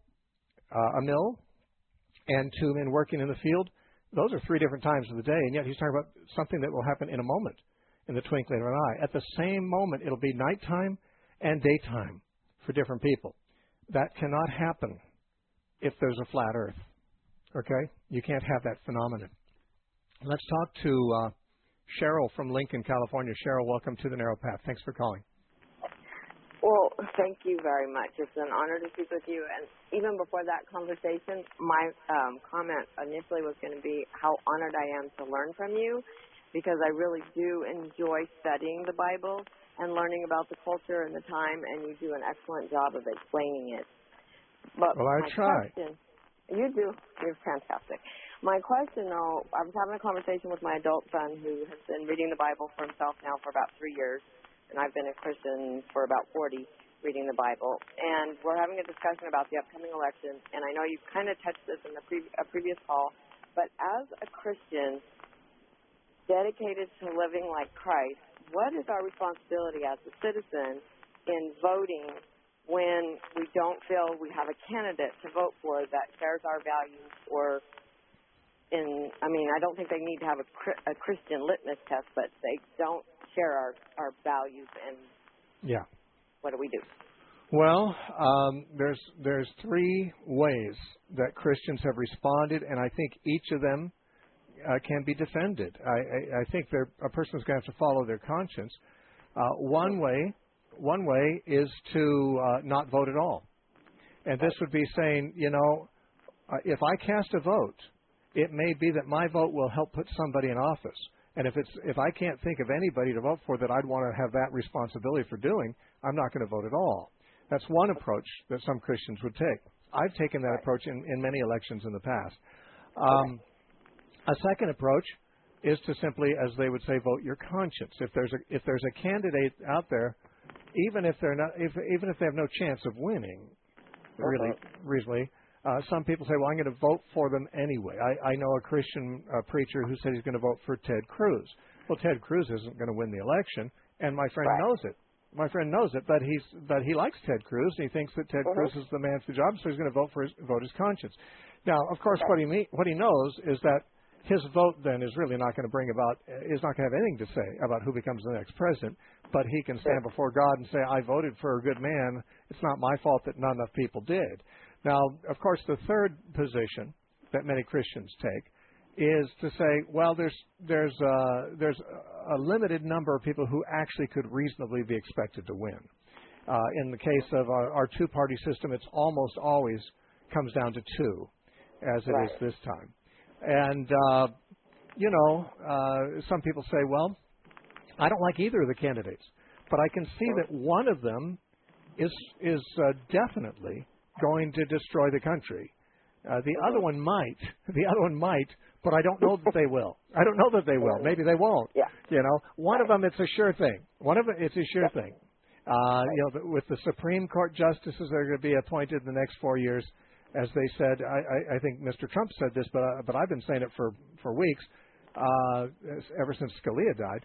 S3: and 2 men working in the field. Those are 3 different times of the day, and yet he's talking about something that will happen in a moment, in the twinkling of an eye. At the same moment, it'll be nighttime and daytime for different people. That cannot happen if there's a flat earth. Okay? You can't have that phenomenon. Let's talk to Cheryl from Lincoln, California. Cheryl, welcome to The Narrow Path. Thanks for calling.
S9: Well, thank you very much. It's an honor to speak with you. And even before that conversation, my comment initially was going to be how honored I am to learn from you, because I really do enjoy studying the Bible and learning about the culture and the time, and you do an excellent job of explaining it. But
S3: well, I try.
S9: You do. You're fantastic. My question, though, I was having a conversation with my adult son who has been reading the Bible for himself now for about 3 years. And I've been a Christian for about 40, reading the Bible. And we're having a discussion about the upcoming election. And I know you've kind of touched this in a previous call. But as a Christian dedicated to living like Christ, what is our responsibility as a citizen in voting when we don't feel we have a candidate to vote for that shares our values? Or I don't think they need to have a Christian litmus test, but they don't share our values, and what do we do?
S3: Well, there's 3 ways that Christians have responded, and I think each of them can be defended. I think a person's going to have to follow their conscience. One way is to not vote at all. And this would be saying, if I cast a vote, it may be that my vote will help put somebody in office. And if I can't think of anybody to vote for that I'd want to have that responsibility for doing, I'm not going to vote at all. That's one approach that some Christians would take. I've taken that approach in many elections in the past. A second approach is to simply, as they would say, vote your conscience. If there's a candidate out there, even if they have no chance of winning, really reasonably, some people say, well, I'm going to vote for them anyway. I know a Christian preacher who said he's going to vote for Ted Cruz. Well, Ted Cruz isn't going to win the election, and my friend knows it. My friend knows it, but he likes Ted Cruz, and he thinks that Ted Cruz is the man for the job, so he's going to vote his conscience. Now, of course, what he knows is that his vote then is really not going to is not going to have anything to say about who becomes the next president, but he can stand before God and say, I voted for a good man. It's not my fault that not enough people did. Now, of course, the third position that many Christians take is to say, well, there's a limited number of people who actually could reasonably be expected to win. In the case of our two-party system, it's almost always comes down to two, as it is this time. And, some people say, well, I don't like either of the candidates, but I can see that one of them is definitely going to destroy the country. The other one might, but I don't know that they will. Maybe they won't. Yeah. One of them, it's a sure thing. Thing. With the Supreme Court justices that are going to be appointed in the next 4 years, as they said, I think Mr. Trump said this, but I've been saying it for weeks, ever since Scalia died.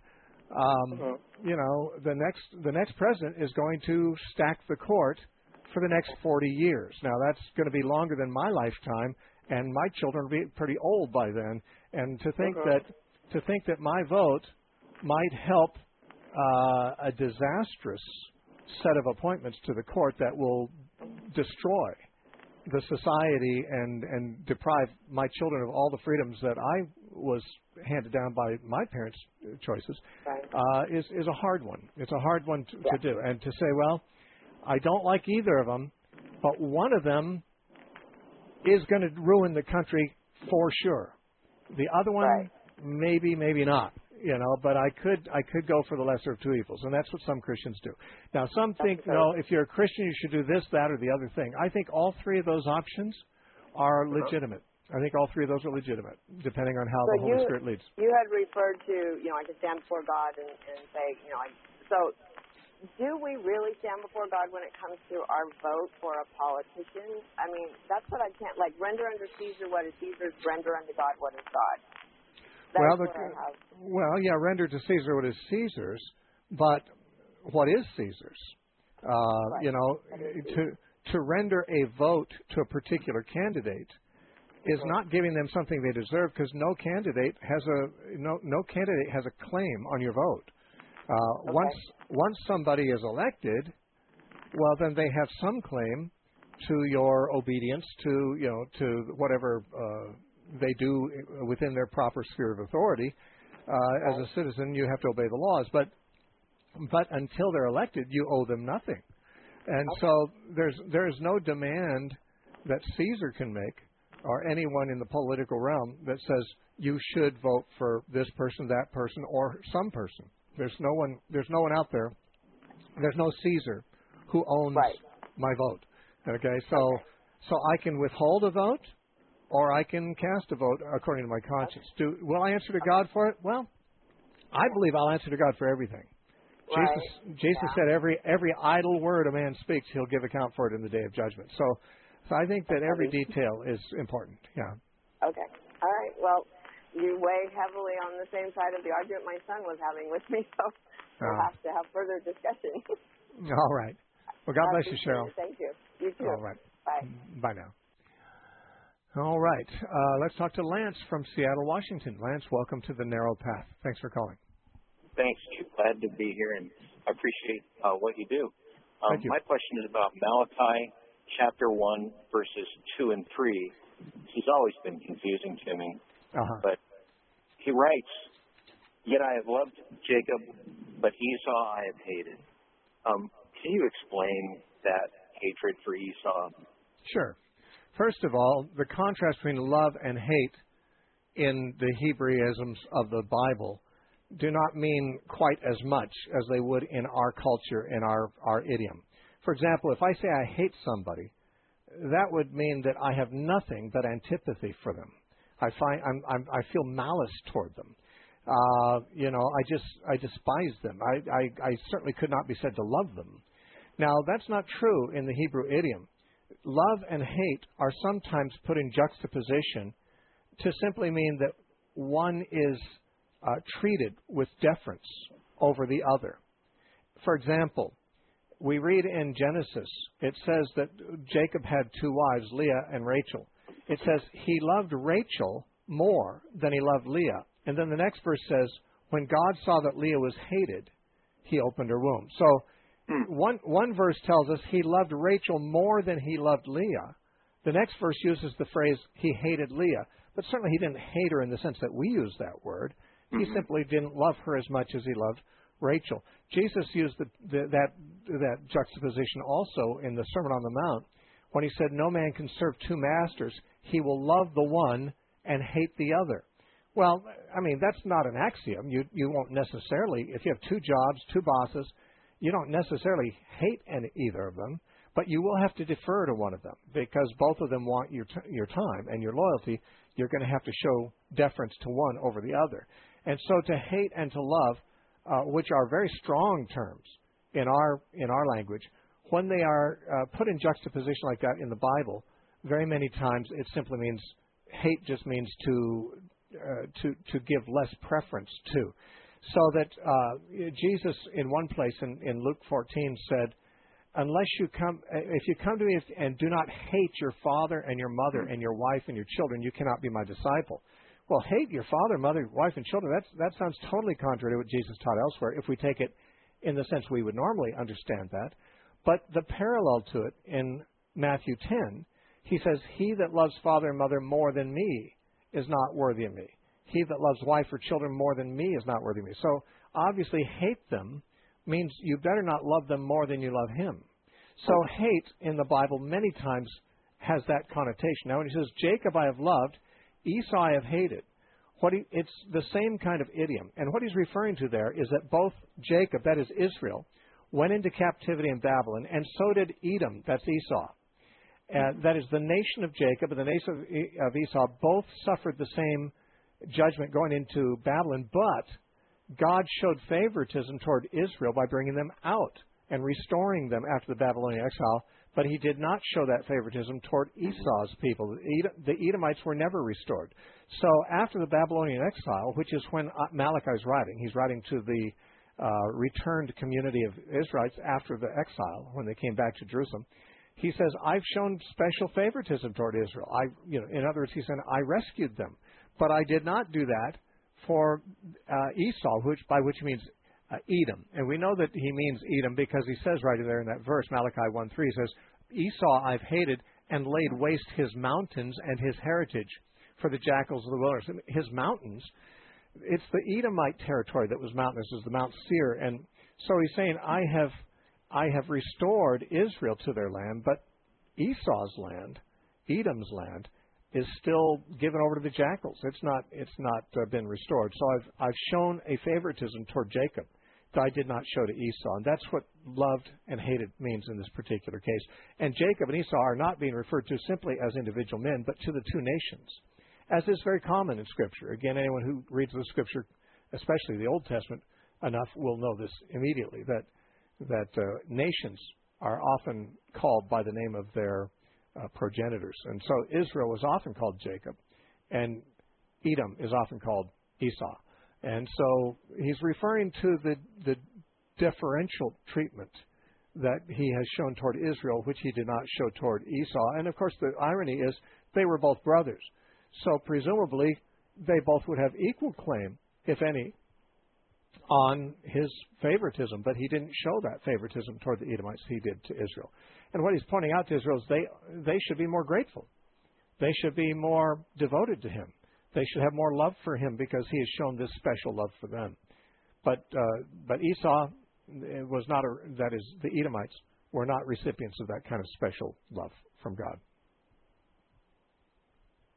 S3: The next president is going to stack the court for the next 40 years. Now, that's going to be longer than my lifetime, and my children will be pretty old by then. And to think that my vote might help a disastrous set of appointments to the court that will destroy the society and deprive my children of all the freedoms that I was handed down by my parents' choices is a hard one. It's a hard one to do. And to say, well, I don't like either of them, but one of them is going to ruin the country for sure. The other one, maybe not. But I could go for the lesser of two evils, and that's what some Christians do. Now, some think, no, if you're a Christian, you should do this, that, or the other thing. I think all three of those options are legitimate. I think all three of those are legitimate, depending on how the Holy Spirit leads.
S9: You had referred to, I can stand before God and say, so do we really stand before God when it comes to our vote for a politician? I mean, that's what I can't, render unto Caesar what is Caesar's, render unto God what is God. Render to Caesar what is Caesar's, but what is Caesar's? To render a vote to a particular candidate is not giving them something they deserve, because no candidate has a claim on your vote. Once somebody is elected, well, then they have some claim to your obedience to whatever they do within their proper sphere of authority. As a citizen, you have to obey the laws, but until they're elected, you owe them nothing. And so there's no demand that Caesar can make, or anyone in the political realm, that says you should vote for this person, that person, or some person. There's no one out there. There's no Caesar who owns my vote. Okay, so I can withhold a vote, or I can cast a vote according to my conscience. Will I answer to God for it? Well, I believe I'll answer to God for everything. Jesus said every idle word a man speaks, he'll give account for it in the day of judgment. So I think that every detail is important. Yeah. Okay. All right. Well, you weigh heavily on the same side of the argument my son was having with me, so we'll have to have further discussion. All right. Well, God bless you, Cheryl. Thank you. You too. All right. Bye. Bye now. All right. Let's talk to Lance from Seattle, Washington. Lance, welcome to the Narrow Path. Thanks for calling.
S10: Thanks, Steve. Glad to be here, and I appreciate what you do.
S3: Thank you.
S10: My question is about Malachi chapter 1, verses 2 and 3. He's always been confusing to me. But he writes, "Yet I have loved Jacob, but Esau I have hated." Can you explain that hatred for Esau
S3: Sure. First of all, the contrast between love and hate in the Hebraisms of the Bible do not mean quite as much as they would in our culture, in our idiom. For example, if I say I hate somebody, that would mean that I have nothing but antipathy for them. I feel malice toward them. I despise them. I certainly could not be said to love them. Now, that's not true in the Hebrew idiom. Love and hate are sometimes put in juxtaposition to simply mean that one is treated with deference over the other. For example, we read in Genesis, it says that Jacob had two wives, Leah and Rachel. It says he loved Rachel more than he loved Leah. And then the next verse says, when God saw that Leah was hated, he opened her womb. So one verse tells us he loved Rachel more than he loved Leah. The next verse uses the phrase, he hated Leah. But certainly he didn't hate her in the sense that we use that word. He simply didn't love her as much as he loved Rachel. Jesus used that juxtaposition also in the Sermon on the Mount when he said, no man can serve two masters. He will love the one and hate the other. Well, I mean, that's not an axiom. You won't necessarily, if you have two jobs, two bosses, you don't necessarily hate either of them, but you will have to defer to one of them because both of them want your time and your loyalty. You're going to have to show deference to one over the other. And so to hate and to love, which are very strong terms in our language, when they are put in juxtaposition like that in the Bible, very many times it simply means hate just means to give less preference to. So that Jesus in one place in Luke 14 said, if you come to me and do not hate your father and your mother and your wife and your children, you cannot be my disciple. Well, hate your father, mother, wife, and children, that sounds totally contrary to what Jesus taught elsewhere, if we take it in the sense we would normally understand that. But the parallel to it in Matthew 10, he says, he that loves father and mother more than me is not worthy of me. He that loves wife or children more than me is not worthy of me. So obviously hate them means you better not love them more than you love him. So hate in the Bible many times has that connotation. Now when he says, Jacob I have loved, Esau I have hated, it's the same kind of idiom. And what he's referring to there is that both Jacob, that is Israel, went into captivity in Babylon, and so did Edom, that's Esau. That is the nation of Jacob and the nation of Esau both suffered the same judgment going into Babylon, but God showed favoritism toward Israel by bringing them out and restoring them after the Babylonian exile, but he did not show that favoritism toward Esau's people. The Edomites were never restored. So after the Babylonian exile, which is when Malachi is writing, he's writing to the returned community of Israelites after the exile, when they came back to Jerusalem, he says, I've shown special favoritism toward Israel. In other words, he said, I rescued them. But I did not do that for Esau, by which he means Edom. And we know that he means Edom because he says right there in that verse, Malachi 1:3, he says, Esau I've hated and laid waste his mountains and his heritage for the jackals of the wilderness. His mountains, it's the Edomite territory that was mountainous, is the Mount Seir. And so he's saying, I have restored Israel to their land, but Esau's land, Edom's land, is still given over to the jackals. It's not been restored. So I've shown a favoritism toward Jacob that I did not show to Esau. And that's what loved and hated means in this particular case. And Jacob and Esau are not being referred to simply as individual men, but to the two nations, as is very common in Scripture. Again, anyone who reads the Scripture, especially the Old Testament, enough will know this immediately, that nations are often called by the name of their progenitors. And so Israel is often called Jacob, and Edom is often called Esau. And so he's referring to the differential treatment that he has shown toward Israel, which he did not show toward Esau. And of course, the irony is they were both brothers. So presumably, they both would have equal claim, if any, on his favoritism, but he didn't show that favoritism toward the Edomites he did to Israel. And what he's pointing out to Israel is they should be more grateful. They should be more devoted to him. They should have more love for him because he has shown this special love for them. But Esau was not, that is, the Edomites were not recipients of that kind of special love from God.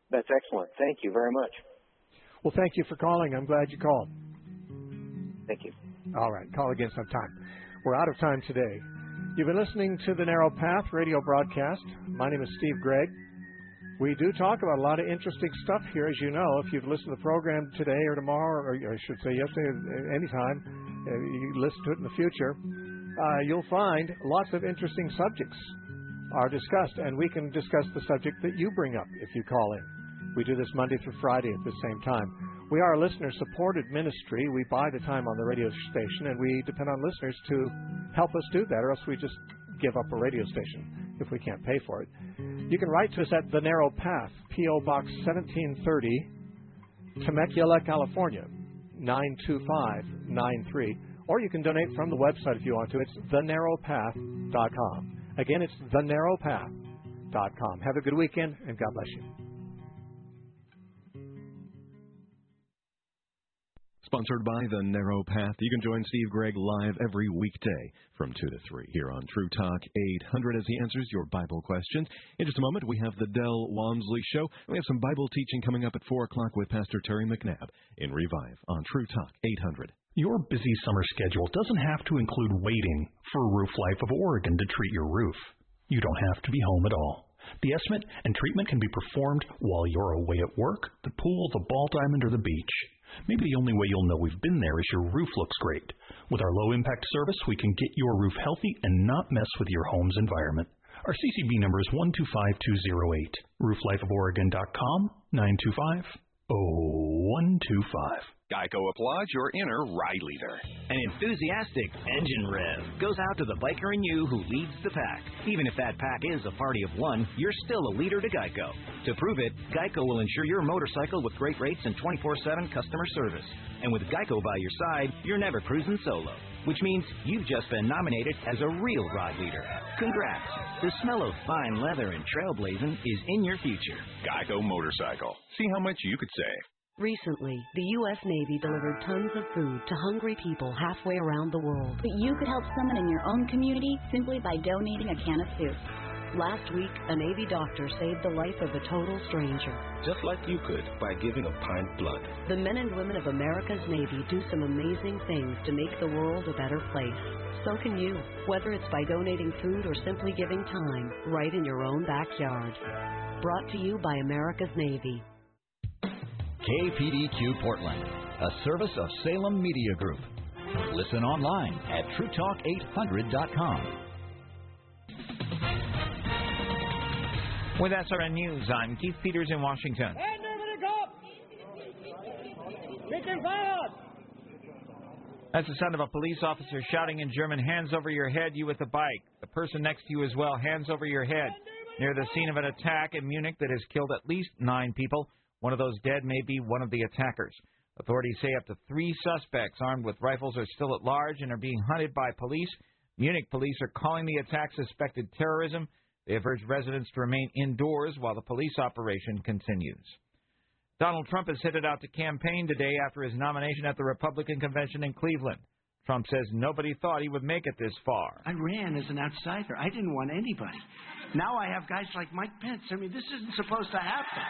S10: That's excellent. Thank you very much.
S3: Well, thank you for calling. I'm glad you called.
S10: Thank you.
S3: All right. Call again sometime. We're out of time today. You've been listening to the Narrow Path radio broadcast. My name is Steve Gregg. We do talk about a lot of interesting stuff here, as you know. If you've listened to the program today or tomorrow, or I should say yesterday, anytime, you listen to it in the future, you'll find lots of interesting subjects are discussed, and we can discuss the subject that you bring up if you call in. We do this Monday through Friday at the same time. We are a listener-supported ministry. We buy the time on the radio station, and we depend on listeners to help us do that, or else we just give up a radio station if we can't pay for it. You can write to us at The Narrow Path, P.O. Box 1730, Temecula, California, 92593. Or you can donate from the website if you want to. It's thenarrowpath.com. Again, it's thenarrowpath.com. Have a good weekend, and God bless you.
S11: Sponsored by The Narrow Path. You can join Steve Gregg live every weekday from 2 to 3 here on True Talk 800 as he answers your Bible questions. In just a moment, we have the Del Walmsley Show. We have some Bible teaching coming up at 4 o'clock with Pastor Terry McNabb in Revive on True Talk 800.
S12: Your busy summer schedule doesn't have to include waiting for Roof Life of Oregon to treat your roof. You don't have to be home at all. The estimate and treatment can be performed while you're away at work, the pool, the ball diamond, or the beach. Maybe the only way you'll know we've been there is your roof looks great. With our low-impact service, we can get your roof healthy and not mess with your home's environment. Our CCB number is 125208. RoofLifeOfOregon.com, 925-0125.
S2: Geico applauds your inner ride leader.
S13: An enthusiastic engine rev goes out to the biker in you who leads the pack. Even if that pack is a party of one, you're still a leader to Geico. To prove it, Geico will insure your motorcycle with great rates and 24/7 customer service. And with Geico by your side, you're never cruising solo, which means you've just been nominated as a real ride leader. Congrats! The smell of fine leather and trailblazing is in your future.
S2: Geico Motorcycle. See how much you could save.
S14: Recently, the U.S. Navy delivered tons of food to hungry people halfway around the world.
S15: But you could help someone in your own community simply by donating a can of soup.
S14: Last week, a Navy doctor saved the life of a total stranger.
S16: Just like you could by giving a pint of blood.
S14: The men and women of America's Navy do some amazing things to make the world a better place. So can you, whether it's by donating food or simply giving time right in your own backyard. Brought to you by America's Navy.
S17: KPDQ Portland, a service of Salem Media Group. Listen online at TrueTalk800.com.
S18: With SRN News, I'm Keith Peters in Washington. That's the sound of a police officer shouting in German, "Hands over your head, you with the bike." The person next to you as well, hands over your head. Near the scene of an attack in Munich that has killed at least 9 people. One of those dead may be one of the attackers. Authorities say up to 3 suspects armed with rifles are still at large and are being hunted by police. Munich police are calling the attack suspected terrorism. They have urged residents to remain indoors while the police operation continues. Donald Trump is headed out to campaign today after his nomination at the Republican convention in Cleveland. Trump says nobody thought he would make it this far.
S19: I ran as an outsider. I didn't want anybody. Now I have guys like Mike Pence. I mean, this isn't supposed to happen.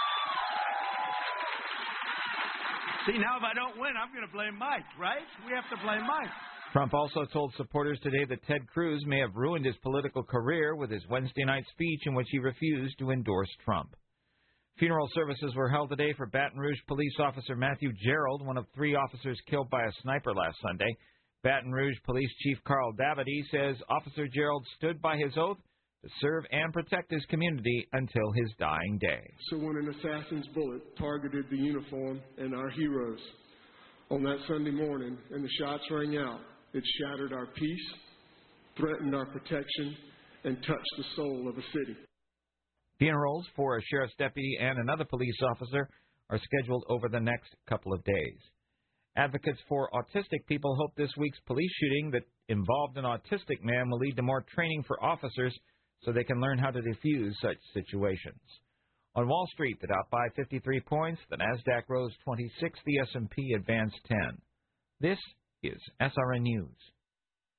S19: See, now if I don't win, I'm going to blame Mike, right? We have to blame Mike.
S18: Trump also told supporters today that Ted Cruz may have ruined his political career with his Wednesday night speech in which he refused to endorse Trump. Funeral services were held today for Baton Rouge police officer Matthew Gerald, one of 3 officers killed by a sniper last Sunday. Baton Rouge Police Chief Carl Davide says Officer Gerald stood by his oath to serve and protect his community until his dying day.
S20: So when an assassin's bullet targeted the uniform and our heroes on that Sunday morning and the shots rang out, it shattered our peace, threatened our protection, and touched the soul of a city.
S18: Funerals for a sheriff's deputy and another police officer are scheduled over the next couple of days. Advocates for autistic people hope this week's police shooting that involved an autistic man will lead to more training for officers so they can learn how to defuse such situations. On Wall Street, the Dow by 53 points, the Nasdaq rose 26, the S&P advanced 10. This is SRN News.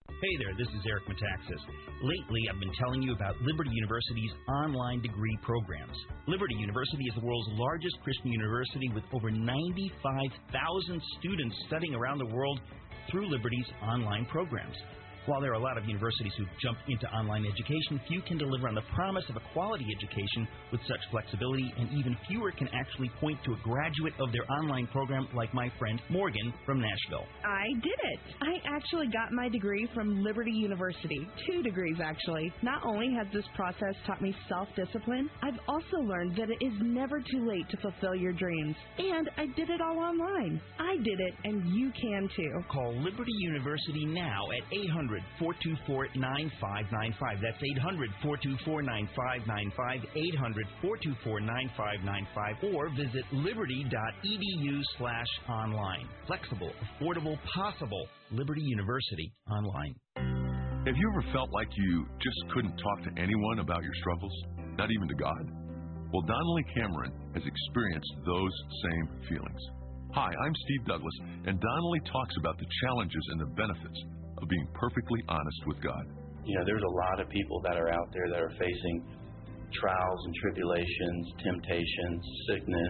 S21: Hey there, this is Eric Metaxas. Lately, I've been telling you about Liberty University's online degree programs. Liberty University is the world's largest Christian university with over 95,000 students studying around the world through Liberty's online programs. While there are a lot of universities who've jumped into online education, few can deliver on the promise of a quality education with such flexibility, and even fewer can actually point to a graduate of their online program like my friend Morgan from Nashville.
S22: I did it. I actually got my degree from Liberty University. 2 degrees, actually. Not only has this process taught me self-discipline, I've also learned that it is never too late to fulfill your dreams. And I did it all online. I did it, and you can too.
S21: Call Liberty University now at 800-424-9595. That's 800-424-9595, 800-424-9595, or visit liberty.edu/online. Flexible, affordable, possible. Liberty University Online.
S23: Have you ever felt like you just couldn't talk to anyone about your struggles? Not even to God? Well, Donnelly Cameron has experienced those same feelings. Hi, I'm Steve Douglas, and Donnelly talks about the challenges and the benefits of being perfectly honest with God.
S24: You know, there's a lot of people that are out there that are facing trials and tribulations, temptations, sickness,